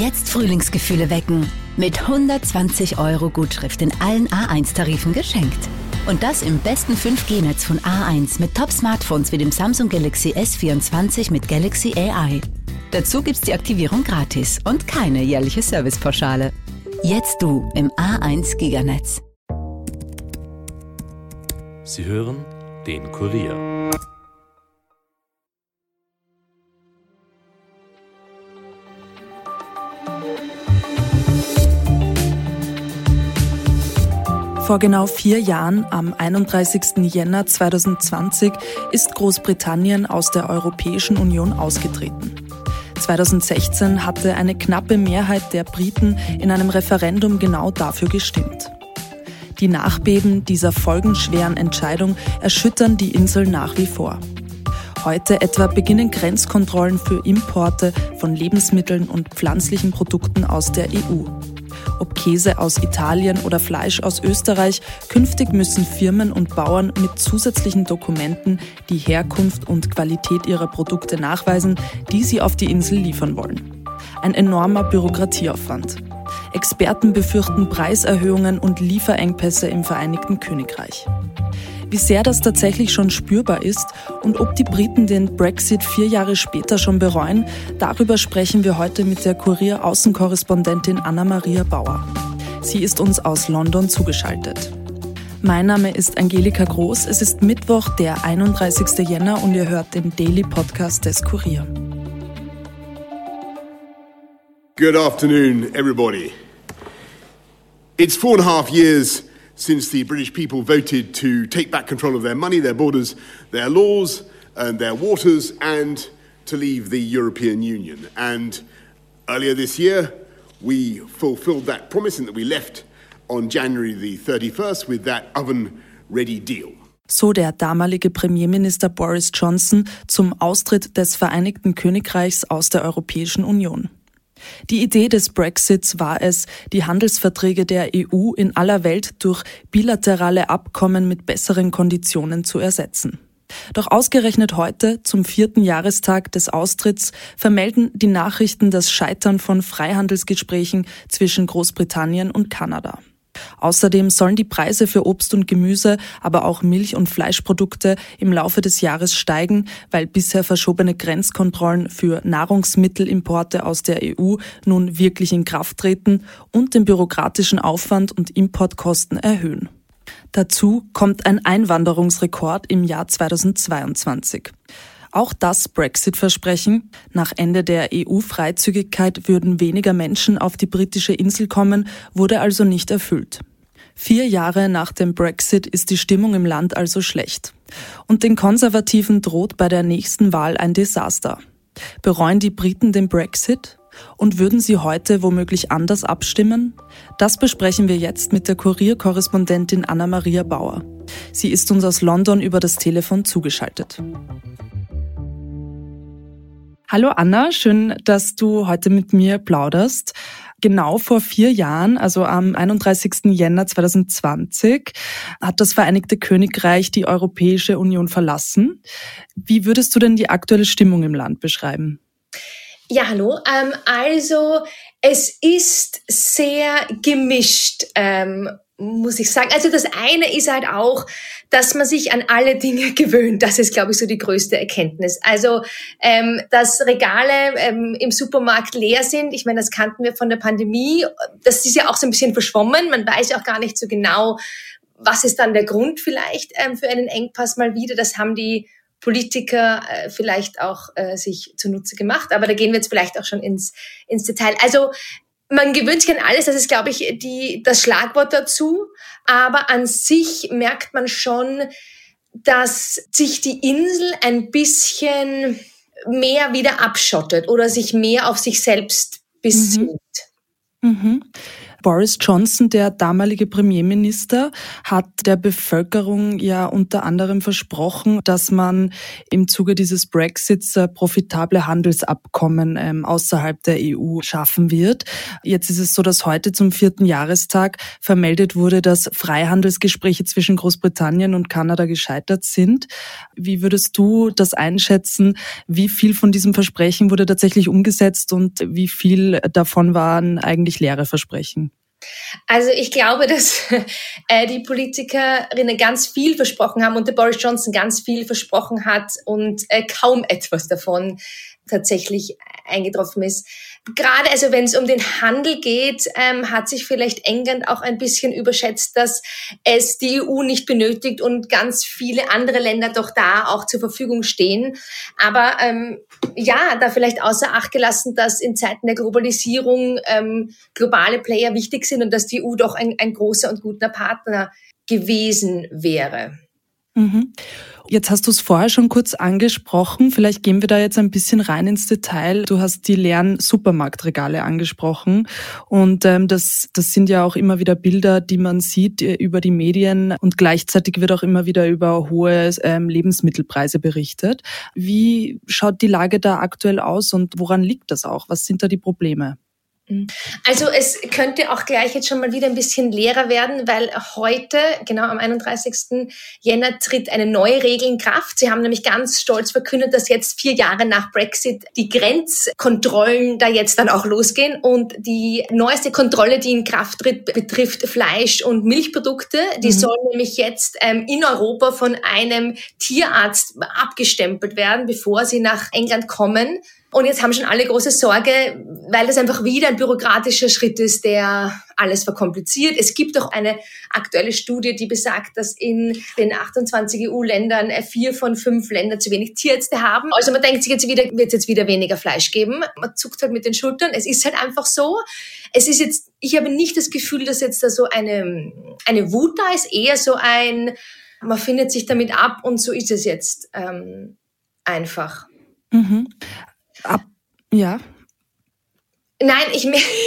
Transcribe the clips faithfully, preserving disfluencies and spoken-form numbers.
Jetzt Frühlingsgefühle wecken. Mit hundertzwanzig Euro Gutschrift in allen A eins Tarifen geschenkt. Und das im besten fünf G Netz von A eins mit Top-Smartphones wie dem Samsung Galaxy S vierundzwanzig mit Galaxy A I. Dazu gibt's die Aktivierung gratis und keine jährliche Servicepauschale. Jetzt du im A eins Giganetz. Sie hören den Kurier. Vor genau vier Jahren, am einunddreißigsten Jänner zweitausendzwanzig, ist Großbritannien aus der Europäischen Union ausgetreten. zweitausendsechzehn hatte eine knappe Mehrheit der Briten in einem Referendum genau dafür gestimmt. Die Nachbeben dieser folgenschweren Entscheidung erschüttern die Insel nach wie vor. Heute etwa beginnen Grenzkontrollen für Importe von Lebensmitteln und pflanzlichen Produkten aus der E U. Ob Käse aus Italien oder Fleisch aus Österreich, künftig müssen Firmen und Bauern mit zusätzlichen Dokumenten die Herkunft und Qualität ihrer Produkte nachweisen, die sie auf die Insel liefern wollen. Ein enormer Bürokratieaufwand. Experten befürchten Preiserhöhungen und Lieferengpässe im Vereinigten Königreich. Wie sehr das tatsächlich schon spürbar ist und ob die Briten den Brexit vier Jahre später schon bereuen, darüber sprechen wir heute mit der Kurier-Außenkorrespondentin Anna-Maria Bauer. Sie ist uns aus London zugeschaltet. Mein Name ist Angelika Groß, es ist Mittwoch, der einunddreißigsten Jänner und ihr hört den Daily Podcast des Kurier. Good afternoon, everybody. It's four and a half years since the British people voted to take back control of their money, their borders, their laws and their waters and to leave the European Union. And earlier this year, we fulfilled that promise in that we left on January the thirty-first with that oven-ready deal. So der damalige Premierminister Boris Johnson zum Austritt des Vereinigten Königreichs aus der Europäischen Union. Die Idee des Brexits war es, die Handelsverträge der E U in aller Welt durch bilaterale Abkommen mit besseren Konditionen zu ersetzen. Doch ausgerechnet heute, zum vierten Jahrestag des Austritts, vermelden die Nachrichten das Scheitern von Freihandelsgesprächen zwischen Großbritannien und Kanada. Außerdem sollen die Preise für Obst und Gemüse, aber auch Milch- und Fleischprodukte im Laufe des Jahres steigen, weil bisher verschobene Grenzkontrollen für Nahrungsmittelimporte aus der E U nun wirklich in Kraft treten und den bürokratischen Aufwand und Importkosten erhöhen. Dazu kommt ein Einwanderungsrekord im Jahr zweitausendzweiundzwanzig. Auch das Brexit-Versprechen, nach Ende der E U-Freizügigkeit würden weniger Menschen auf die britische Insel kommen, wurde also nicht erfüllt. Vier Jahre nach dem Brexit ist die Stimmung im Land also schlecht. Und den Konservativen droht bei der nächsten Wahl ein Desaster. Bereuen die Briten den Brexit? Und würden sie heute womöglich anders abstimmen? Das besprechen wir jetzt mit der Kurier-Korrespondentin Anna-Maria Bauer. Sie ist uns aus London über das Telefon zugeschaltet. Hallo Anna, schön, dass du heute mit mir plauderst. Genau vor vier Jahren, also am einunddreißigsten Jänner zweitausendzwanzig, hat das Vereinigte Königreich die Europäische Union verlassen. Wie würdest du denn die aktuelle Stimmung im Land beschreiben? Ja, hallo. Ähm, also es ist sehr gemischt, ähm, muss ich sagen. Also das eine ist halt auch, dass man sich an alle Dinge gewöhnt. Das ist, glaube ich, so die größte Erkenntnis. Also, ähm, dass Regale ähm, im Supermarkt leer sind, ich meine, das kannten wir von der Pandemie. Das ist ja auch so ein bisschen verschwommen. Man weiß ja auch gar nicht so genau, was ist dann der Grund vielleicht ähm, für einen Engpass mal wieder. Das haben die Politiker äh, vielleicht auch äh, sich zunutze gemacht. Aber da gehen wir jetzt vielleicht auch schon ins, ins Detail. Also, man gewöhnt sich an alles, das ist, glaube ich, die, das Schlagwort dazu. Aber an sich merkt man schon, dass sich die Insel ein bisschen mehr wieder abschottet oder sich mehr auf sich selbst besinnt. Mhm. Mhm. Boris Johnson, der damalige Premierminister, hat der Bevölkerung ja unter anderem versprochen, dass man im Zuge dieses Brexits profitable Handelsabkommen ähm, außerhalb der E U schaffen wird. Jetzt ist es so, dass heute zum vierten Jahrestag vermeldet wurde, dass Freihandelsgespräche zwischen Großbritannien und Kanada gescheitert sind. Wie würdest du das einschätzen? Wie viel von diesem Versprechen wurde tatsächlich umgesetzt und wie viel davon waren eigentlich leere Versprechen? Also ich glaube, dass äh, die Politikerinnen ganz viel versprochen haben und der Boris Johnson ganz viel versprochen hat und äh, kaum etwas davon tatsächlich eingetroffen ist. Gerade also wenn es um den Handel geht, ähm, hat sich vielleicht England auch ein bisschen überschätzt, dass es die E U nicht benötigt und ganz viele andere Länder doch da auch zur Verfügung stehen. Aber ähm, ja, da vielleicht außer Acht gelassen, dass in Zeiten der Globalisierung ähm, globale Player wichtig sind und dass die E U doch ein, ein großer und guter Partner gewesen wäre. Mhm. Jetzt hast du es vorher schon kurz angesprochen. Vielleicht gehen wir da jetzt ein bisschen rein ins Detail. Du hast die leeren Supermarktregale angesprochen und ähm, das, das sind ja auch immer wieder Bilder, die man sieht äh, über die Medien und gleichzeitig wird auch immer wieder über hohe ähm, Lebensmittelpreise berichtet. Wie schaut die Lage da aktuell aus und woran liegt das auch? Was sind da die Probleme? Also es könnte auch gleich jetzt schon mal wieder ein bisschen leerer werden, weil heute, genau am einunddreißigsten Jänner, tritt eine neue Regel in Kraft. Sie haben nämlich ganz stolz verkündet, dass jetzt vier Jahre nach Brexit die Grenzkontrollen da jetzt dann auch losgehen. Und die neueste Kontrolle, die in Kraft tritt, betrifft Fleisch- und Milchprodukte. Die mhm. sollen nämlich jetzt ähm, in Europa von einem Tierarzt abgestempelt werden, bevor sie nach England kommen. Und jetzt haben schon alle große Sorge, weil das einfach wieder ein bürokratischer Schritt ist, der alles verkompliziert. Es gibt auch eine aktuelle Studie, die besagt, dass in den achtundzwanzig E U-Ländern vier von fünf Ländern zu wenig Tierärzte haben. Also man denkt sich jetzt wieder, wird es jetzt wieder weniger Fleisch geben. Man zuckt halt mit den Schultern. Es ist halt einfach so. Es ist jetzt, ich habe nicht das Gefühl, dass jetzt da so eine, eine Wut da ist, eher so ein, man findet sich damit ab und so ist es jetzt ähm, einfach. Mhm. Ab, ja. Nein, ich,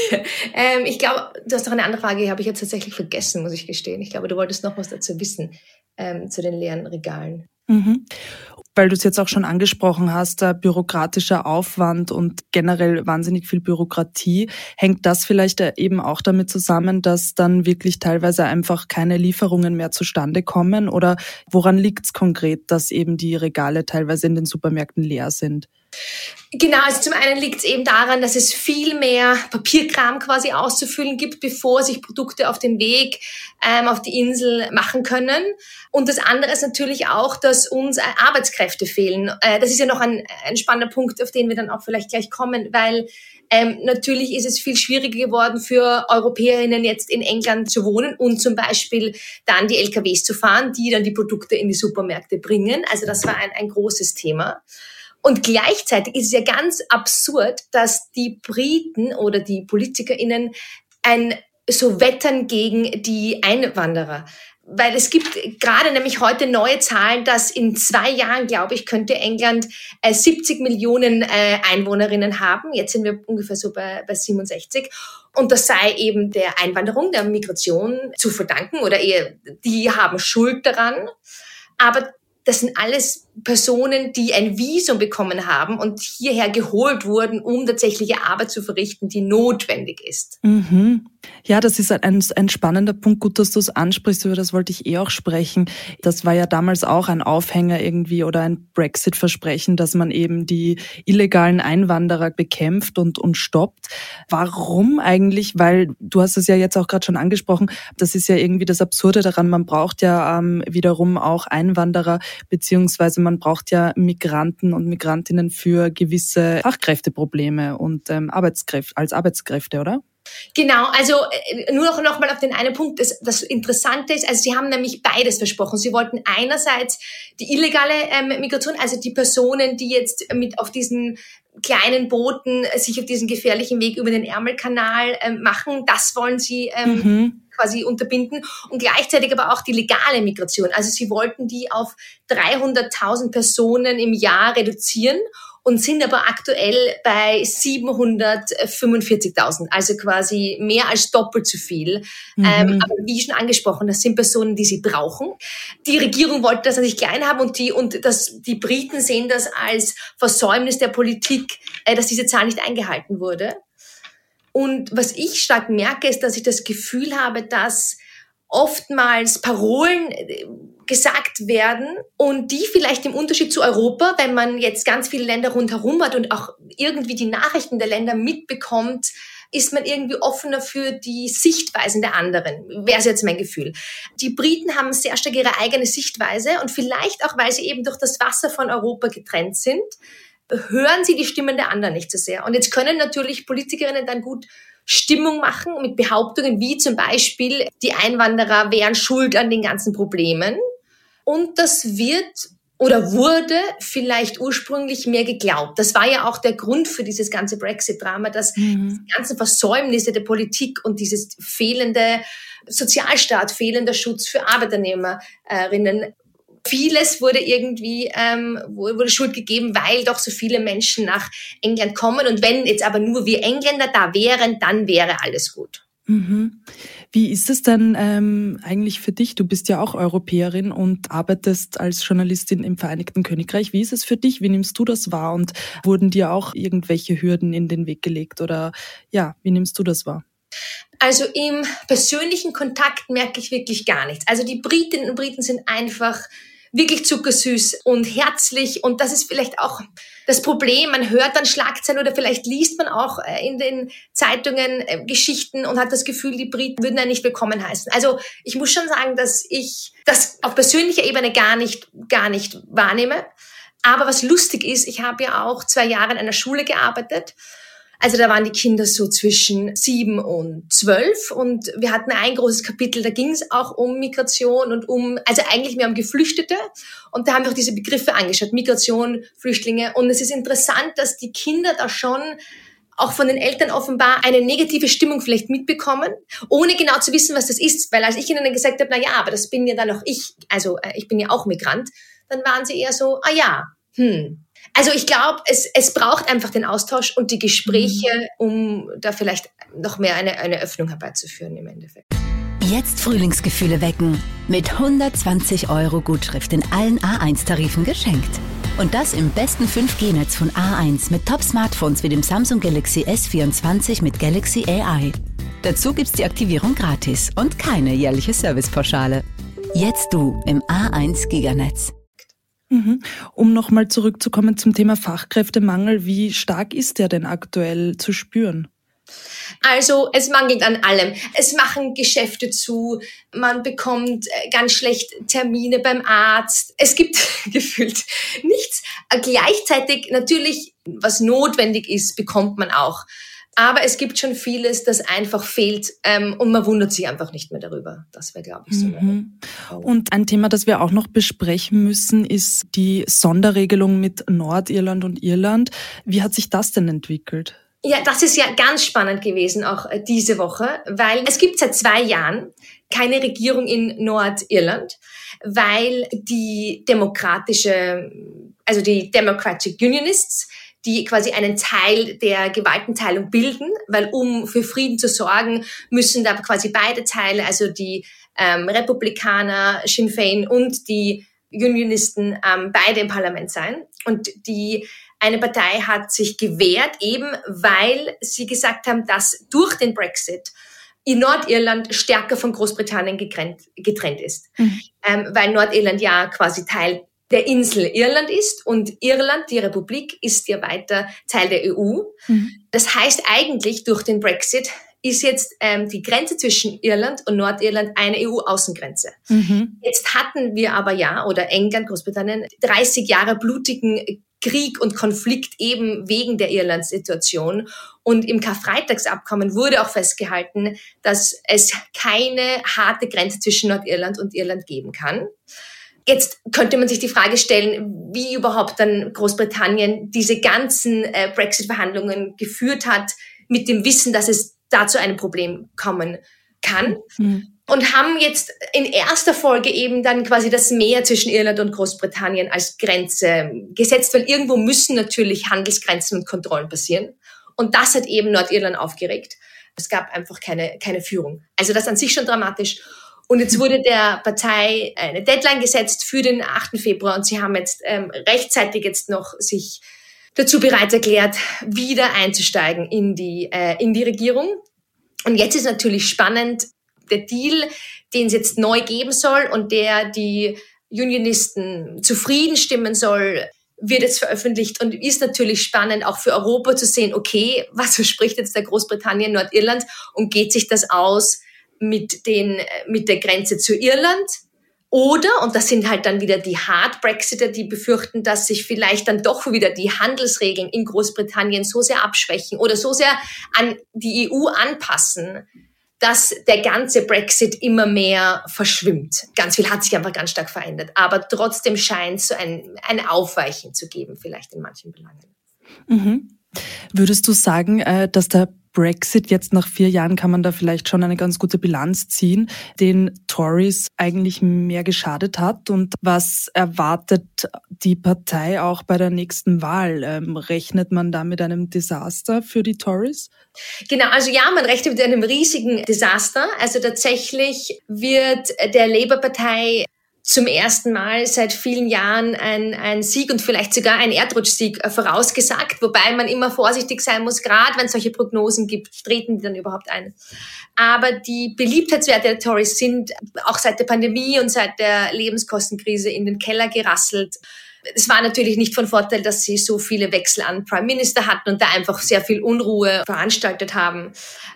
ähm, ich glaube, du hast noch eine andere Frage, die habe ich jetzt tatsächlich vergessen, muss ich gestehen. Ich glaube, du wolltest noch was dazu wissen, ähm, zu den leeren Regalen. Mhm. Weil du es jetzt auch schon angesprochen hast, äh, bürokratischer Aufwand und generell wahnsinnig viel Bürokratie. Hängt das vielleicht äh, eben auch damit zusammen, dass dann wirklich teilweise einfach keine Lieferungen mehr zustande kommen? Oder woran liegt es konkret, dass eben die Regale teilweise in den Supermärkten leer sind? Genau, also zum einen liegt es eben daran, dass es viel mehr Papierkram quasi auszufüllen gibt, bevor sich Produkte auf den Weg ähm, auf die Insel machen können. Und das andere ist natürlich auch, dass uns Arbeitskräfte fehlen. Äh, das ist ja noch ein, ein spannender Punkt, auf den wir dann auch vielleicht gleich kommen, weil ähm, natürlich ist es viel schwieriger geworden für Europäerinnen jetzt in England zu wohnen und zum Beispiel dann die L K Ws zu fahren, die dann die Produkte in die Supermärkte bringen. Also das war ein, ein großes Thema. Und gleichzeitig ist es ja ganz absurd, dass die Briten oder die PolitikerInnen ein so wettern gegen die Einwanderer. Weil es gibt gerade nämlich heute neue Zahlen, dass in zwei Jahren, glaube ich, könnte England äh, siebzig Millionen äh, Einwohnerinnen haben. Jetzt sind wir ungefähr so bei, bei siebenundsechzig. Und das sei eben der Einwanderung, der Migration zu verdanken oder eher, die haben Schuld daran. Aber das sind alles Personen, die ein Visum bekommen haben und hierher geholt wurden, um tatsächliche Arbeit zu verrichten, die notwendig ist. Mhm. Ja, das ist ein, ein spannender Punkt. Gut, dass du es ansprichst, über das wollte ich eh auch sprechen. Das war ja damals auch ein Aufhänger irgendwie oder ein Brexit-Versprechen, dass man eben die illegalen Einwanderer bekämpft und, und stoppt. Warum eigentlich? Weil du hast es ja jetzt auch gerade schon angesprochen, das ist ja irgendwie das Absurde daran. Man braucht ja ähm, wiederum auch Einwanderer, beziehungsweise man braucht ja Migranten und Migrantinnen für gewisse Fachkräfteprobleme und ähm, Arbeitskräfte, als Arbeitskräfte, oder? Genau, also nur noch, noch mal auf den einen Punkt, das, das Interessante ist, also sie haben nämlich beides versprochen. Sie wollten einerseits die illegale ähm, Migration, also die Personen, die jetzt mit auf diesen kleinen Booten sich auf diesen gefährlichen Weg über den Ärmelkanal ähm, machen, das wollen sie ähm, mhm. quasi unterbinden und gleichzeitig aber auch die legale Migration. Also sie wollten die auf dreihunderttausend Personen im Jahr reduzieren und sind aber aktuell bei siebenhundertfünfundvierzigtausend, also quasi mehr als doppelt so viel. Mhm. Ähm, aber wie schon angesprochen, das sind Personen, die sie brauchen. Die Regierung wollte das natürlich klein haben und die, und das, die Briten sehen das als Versäumnis der Politik, äh, dass diese Zahl nicht eingehalten wurde. Und was ich stark merke, ist, dass ich das Gefühl habe, dass oftmals Parolen gesagt werden und die vielleicht im Unterschied zu Europa, wenn man jetzt ganz viele Länder rundherum hat und auch irgendwie die Nachrichten der Länder mitbekommt, ist man irgendwie offener für die Sichtweisen der anderen, wäre es jetzt mein Gefühl. Die Briten haben sehr stark ihre eigene Sichtweise und vielleicht auch, weil sie eben durch das Wasser von Europa getrennt sind, hören sie die Stimmen der anderen nicht so sehr. Und jetzt können natürlich Politikerinnen dann gut Stimmung machen mit Behauptungen wie zum Beispiel, die Einwanderer wären schuld an den ganzen Problemen. Und das wird oder wurde vielleicht ursprünglich mehr geglaubt. Das war ja auch der Grund für dieses ganze Brexit-Drama, dass mhm. die ganzen Versäumnisse der Politik und dieses fehlende Sozialstaat, fehlender Schutz für Arbeitnehmerinnen, vieles wurde irgendwie, ähm, wurde Schuld gegeben, weil doch so viele Menschen nach England kommen. Und wenn jetzt aber nur wir Engländer da wären, dann wäre alles gut. Mhm. Wie ist es denn ähm, eigentlich für dich? Du bist ja auch Europäerin und arbeitest als Journalistin im Vereinigten Königreich. Wie ist es für dich? Wie nimmst du das wahr? Und wurden dir auch irgendwelche Hürden in den Weg gelegt? Oder ja, wie nimmst du das wahr? Also im persönlichen Kontakt merke ich wirklich gar nichts. Also die Britinnen und Briten sind einfach wirklich zuckersüß und herzlich. Und das ist vielleicht auch das Problem. Man hört dann Schlagzeilen oder vielleicht liest man auch in den Zeitungen Geschichten und hat das Gefühl, die Briten würden einen nicht willkommen heißen. Also ich muss schon sagen, dass ich das auf persönlicher Ebene gar nicht, gar nicht wahrnehme. Aber was lustig ist, ich habe ja auch zwei Jahre in einer Schule gearbeitet. Also da waren die Kinder so zwischen sieben und zwölf und wir hatten ein großes Kapitel, da ging es auch um Migration und um, also eigentlich mehr um Geflüchtete und da haben wir auch diese Begriffe angeschaut, Migration, Flüchtlinge und es ist interessant, dass die Kinder da schon auch von den Eltern offenbar eine negative Stimmung vielleicht mitbekommen, ohne genau zu wissen, was das ist, weil als ich ihnen dann gesagt habe, na ja, aber das bin ja dann auch ich, also ich bin ja auch Migrant, dann waren sie eher so, ah ja, hm. Also ich glaube, es, es braucht einfach den Austausch und die Gespräche, um da vielleicht noch mehr eine, eine Öffnung herbeizuführen im Endeffekt. Jetzt Frühlingsgefühle wecken. Mit hundertzwanzig Euro Gutschrift in allen A eins Tarifen geschenkt. Und das im besten fünf G Netz von A eins mit Top-Smartphones wie dem Samsung Galaxy S vierundzwanzig mit Galaxy A I. Dazu gibt's die Aktivierung gratis und keine jährliche Servicepauschale. Jetzt du im A eins Giganetz. Um nochmal zurückzukommen zum Thema Fachkräftemangel, wie stark ist der denn aktuell zu spüren? Also es mangelt an allem. Es machen Geschäfte zu, man bekommt ganz schlecht Termine beim Arzt. Es gibt gefühlt nichts. Gleichzeitig natürlich, was notwendig ist, bekommt man auch. Aber es gibt schon vieles, das einfach fehlt ähm, und man wundert sich einfach nicht mehr darüber. Das wäre, glaube ich, so. Mhm. Und ein Thema, das wir auch noch besprechen müssen, ist die Sonderregelung mit Nordirland und Irland. Wie hat sich das denn entwickelt? Ja, das ist ja ganz spannend gewesen, auch diese Woche, weil es gibt seit zwei Jahren keine Regierung in Nordirland, weil die demokratische, also die Democratic Unionists, die quasi einen Teil der Gewaltenteilung bilden, weil um für Frieden zu sorgen, müssen da quasi beide Teile, also die ähm, Republikaner, Sinn Féin und die Unionisten, ähm, beide im Parlament sein. Und die eine Partei hat sich gewehrt, eben weil sie gesagt haben, dass durch den Brexit in Nordirland stärker von Großbritannien getrennt, getrennt ist. Mhm. Ähm, weil Nordirland ja quasi Teil der Insel Irland ist und Irland, die Republik, ist ja weiter Teil der E U. Mhm. Das heißt eigentlich, durch den Brexit ist jetzt ähm, die Grenze zwischen Irland und Nordirland eine E U-Außengrenze. Mhm. Jetzt hatten wir aber ja, oder England, Großbritannien, dreißig Jahre blutigen Krieg und Konflikt eben wegen der Irland-Situation. Und im Karfreitagsabkommen wurde auch festgehalten, dass es keine harte Grenze zwischen Nordirland und Irland geben kann. Jetzt könnte man sich die Frage stellen, wie überhaupt dann Großbritannien diese ganzen äh, Brexit-Verhandlungen geführt hat, mit dem Wissen, dass es da zu einem Problem kommen kann. Mhm. und haben jetzt in erster Folge eben dann quasi das Meer zwischen Irland und Großbritannien als Grenze gesetzt, weil irgendwo müssen natürlich Handelsgrenzen und Kontrollen passieren. Und das hat eben Nordirland aufgeregt. Es gab einfach keine, keine Führung. Also das an sich schon dramatisch. Und jetzt wurde der Partei eine Deadline gesetzt für den achten Februar und sie haben jetzt ähm, rechtzeitig jetzt noch sich dazu bereit erklärt, wieder einzusteigen in die, äh, in die Regierung. Und jetzt ist natürlich spannend, der Deal, den es jetzt neu geben soll und der die Unionisten zufrieden stimmen soll, wird jetzt veröffentlicht und ist natürlich spannend auch für Europa zu sehen, okay, was verspricht jetzt der Großbritannien, Nordirland und geht sich das aus mit den, mit der Grenze zu Irland? Oder, und das sind halt dann wieder die Hard-Brexiter, die befürchten, dass sich vielleicht dann doch wieder die Handelsregeln in Großbritannien so sehr abschwächen oder so sehr an die E U anpassen, dass der ganze Brexit immer mehr verschwimmt. Ganz viel hat sich einfach ganz stark verändert. Aber trotzdem scheint es so ein, ein Aufweichen zu geben, vielleicht in manchen Belangen. Mhm. Würdest du sagen, dass der Brexit jetzt nach vier Jahren, kann man da vielleicht schon eine ganz gute Bilanz ziehen, den Tories eigentlich mehr geschadet hat? Und was erwartet die Partei auch bei der nächsten Wahl? Ähm, rechnet man da mit einem Desaster für die Tories? Genau, also ja, man rechnet mit einem riesigen Desaster. Also tatsächlich wird der Labour-Partei zum ersten Mal seit vielen Jahren ein, ein Sieg und vielleicht sogar ein Erdrutschsieg vorausgesagt, wobei man immer vorsichtig sein muss, gerade wenn es solche Prognosen gibt, treten die dann überhaupt ein. Aber die Beliebtheitswerte der Tories sind auch seit der Pandemie und seit der Lebenskostenkrise in den Keller gerasselt. Es war natürlich nicht von Vorteil, dass sie so viele Wechsel an Prime Minister hatten und da einfach sehr viel Unruhe veranstaltet haben.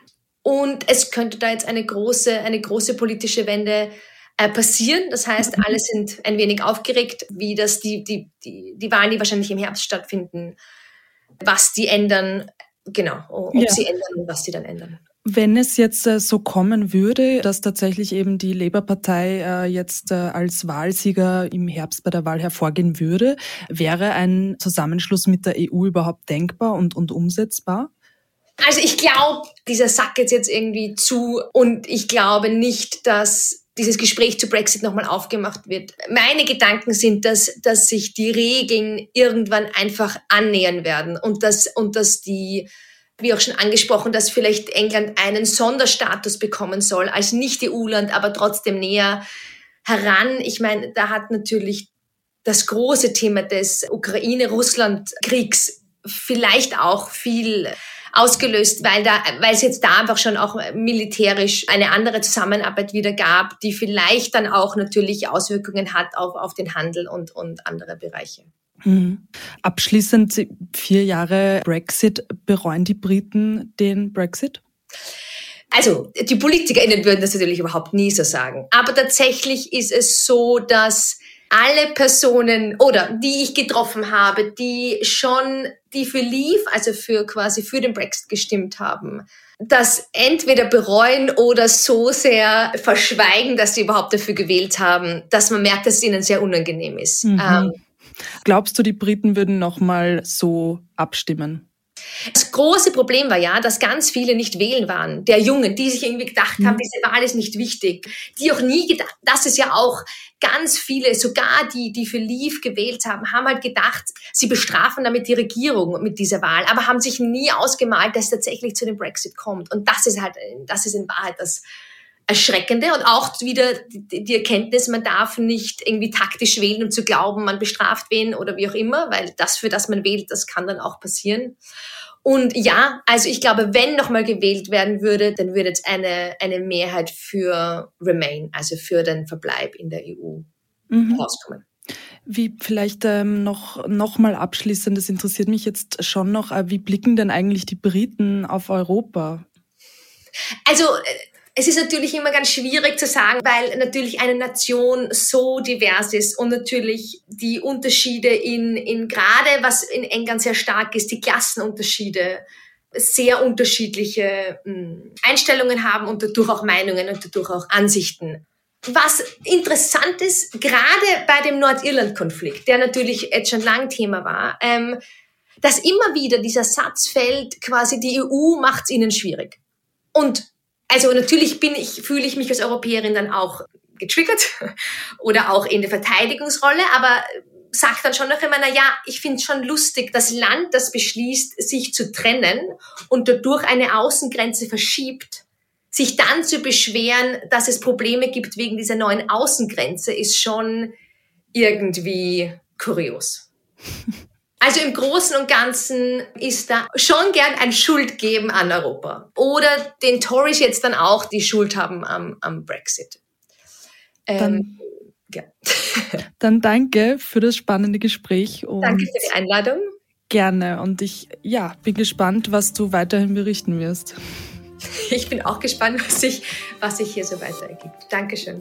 Und es könnte da jetzt eine große, eine große politische Wende passieren. Das heißt, alle sind ein wenig aufgeregt, wie das die, die, die, die Wahlen, die wahrscheinlich im Herbst stattfinden, was die ändern, genau, ob ja. sie ändern und was sie dann ändern. Wenn es jetzt äh, so kommen würde, dass tatsächlich eben die Labour-Partei äh, jetzt äh, als Wahlsieger im Herbst bei der Wahl hervorgehen würde, wäre ein Zusammenschluss mit der E U überhaupt denkbar und, und umsetzbar? Also ich glaube, dieser Sack geht jetzt irgendwie zu und ich glaube nicht, dass dieses Gespräch zu Brexit nochmal aufgemacht wird. Meine Gedanken sind, dass, dass sich die Regeln irgendwann einfach annähern werden und dass, und dass die, wie auch schon angesprochen, dass vielleicht England einen Sonderstatus bekommen soll als Nicht-E U-Land, aber trotzdem näher heran. Ich meine, da hat natürlich das große Thema des Ukraine-Russland-Kriegs vielleicht auch viel ausgelöst, weil da, weil es jetzt da einfach schon auch militärisch eine andere Zusammenarbeit wieder gab, die vielleicht dann auch natürlich Auswirkungen hat auf, auf den Handel und, und andere Bereiche. Mhm. Abschließend vier Jahre Brexit. Bereuen die Briten den Brexit? Also, die PolitikerInnen würden das natürlich überhaupt nie so sagen. Aber tatsächlich ist es so, dass alle Personen oder die ich getroffen habe, die schon, die für Leave, also für quasi für den Brexit gestimmt haben, das entweder bereuen oder so sehr verschweigen, dass sie überhaupt dafür gewählt haben, dass man merkt, dass es ihnen sehr unangenehm ist. Mhm. Ähm, Glaubst du, die Briten würden nochmal so abstimmen? Das große Problem war ja, dass ganz viele nicht wählen waren, der Jungen, die sich irgendwie gedacht haben, diese Wahl ist nicht wichtig, die auch nie gedacht, das ist ja auch ganz viele, sogar die, die für Leave gewählt haben, haben halt gedacht, sie bestrafen damit die Regierung mit dieser Wahl, aber haben sich nie ausgemalt, dass es tatsächlich zu dem Brexit kommt. Und das ist halt, das ist in Wahrheit das Erschreckende und auch wieder die Erkenntnis, man darf nicht irgendwie taktisch wählen, um zu glauben, man bestraft wen oder wie auch immer, weil das, für das man wählt, das kann dann auch passieren. Und ja, also ich glaube, wenn nochmal gewählt werden würde, dann würde jetzt eine, eine Mehrheit für Remain, also für den Verbleib in der E U mhm. rauskommen. Wie vielleicht ähm, noch, noch mal abschließend, das interessiert mich jetzt schon noch, äh, wie blicken denn eigentlich die Briten auf Europa? Also es ist natürlich immer ganz schwierig zu sagen, weil natürlich eine Nation so divers ist und natürlich die Unterschiede in, in gerade was in England sehr stark ist, die Klassenunterschiede, sehr unterschiedliche mh, Einstellungen haben und dadurch auch Meinungen und dadurch auch Ansichten. Was interessant ist, gerade bei dem Nordirland-Konflikt, der natürlich jetzt schon lang Thema war, ähm, dass immer wieder dieser Satz fällt, quasi die E U macht's ihnen schwierig. Und Also natürlich bin ich, fühle ich mich als Europäerin dann auch getriggert oder auch in der Verteidigungsrolle, aber sagt dann schon noch immer, na ja, ich finde es schon lustig, das Land, das beschließt, sich zu trennen und dadurch eine Außengrenze verschiebt, sich dann zu beschweren, dass es Probleme gibt wegen dieser neuen Außengrenze, ist schon irgendwie kurios. Also im Großen und Ganzen ist da schon gern ein Schuldgeben an Europa. Oder den Tories jetzt dann auch die Schuld haben am, am Brexit. Ähm, dann, ja. dann danke für das spannende Gespräch. Und danke für die Einladung. Gerne. Und ich ja, bin gespannt, was du weiterhin berichten wirst. Ich bin auch gespannt, was sich, was sich hier so weiter ergibt. Dankeschön.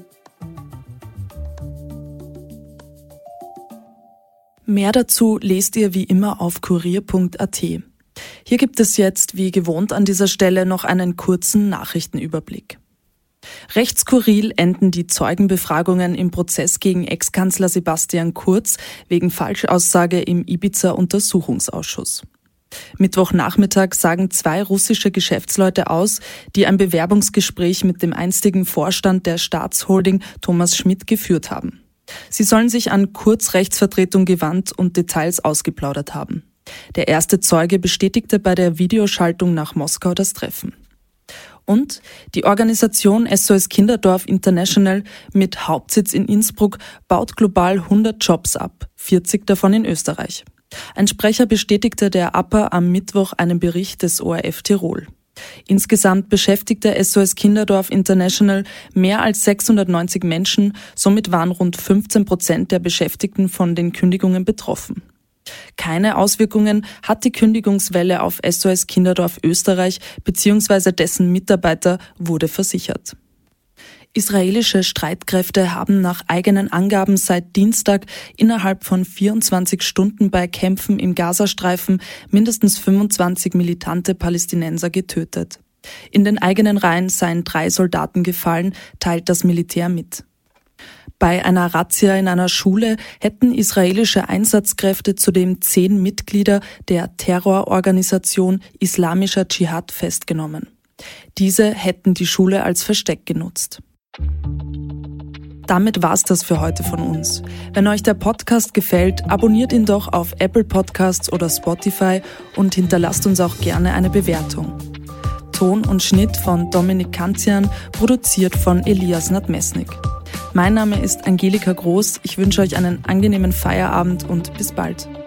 Mehr dazu lest ihr wie immer auf kurier punkt a t. Hier gibt es jetzt, wie gewohnt an dieser Stelle, noch einen kurzen Nachrichtenüberblick. Recht skurril enden die Zeugenbefragungen im Prozess gegen Ex-Kanzler Sebastian Kurz wegen Falschaussage im Ibiza-Untersuchungsausschuss. Mittwochnachmittag sagen zwei russische Geschäftsleute aus, die ein Bewerbungsgespräch mit dem einstigen Vorstand der Staatsholding Thomas Schmidt geführt haben. Sie sollen sich an Kurz Rechtsvertretung gewandt und Details ausgeplaudert haben. Der erste Zeuge bestätigte bei der Videoschaltung nach Moskau das Treffen. Und die Organisation S O S Kinderdorf International mit Hauptsitz in Innsbruck baut global hundert Jobs ab, vierzig davon in Österreich. Ein Sprecher bestätigte der A P A am Mittwoch einen Bericht des O R F Tirol. Insgesamt beschäftigte S O S Kinderdorf International mehr als sechshundertneunzig Menschen, somit waren rund fünfzehn Prozent der Beschäftigten von den Kündigungen betroffen. Keine Auswirkungen hat die Kündigungswelle auf S O S Kinderdorf Österreich bzw. dessen Mitarbeiter, wurde versichert. Israelische Streitkräfte haben nach eigenen Angaben seit Dienstag innerhalb von vierundzwanzig Stunden bei Kämpfen im Gazastreifen mindestens fünfundzwanzig militante Palästinenser getötet. In den eigenen Reihen seien drei Soldaten gefallen, teilt das Militär mit. Bei einer Razzia in einer Schule hätten israelische Einsatzkräfte zudem zehn Mitglieder der Terrororganisation Islamischer Dschihad festgenommen. Diese hätten die Schule als Versteck genutzt. Damit war's das für heute von uns. Wenn euch der Podcast gefällt, abonniert ihn doch auf Apple Podcasts oder Spotify und hinterlasst uns auch gerne eine Bewertung. Ton und Schnitt von Dominik Kanzian, produziert von Elias Nadmesnik. Mein Name ist Angelika Groß. Ich wünsche euch einen angenehmen Feierabend und bis bald.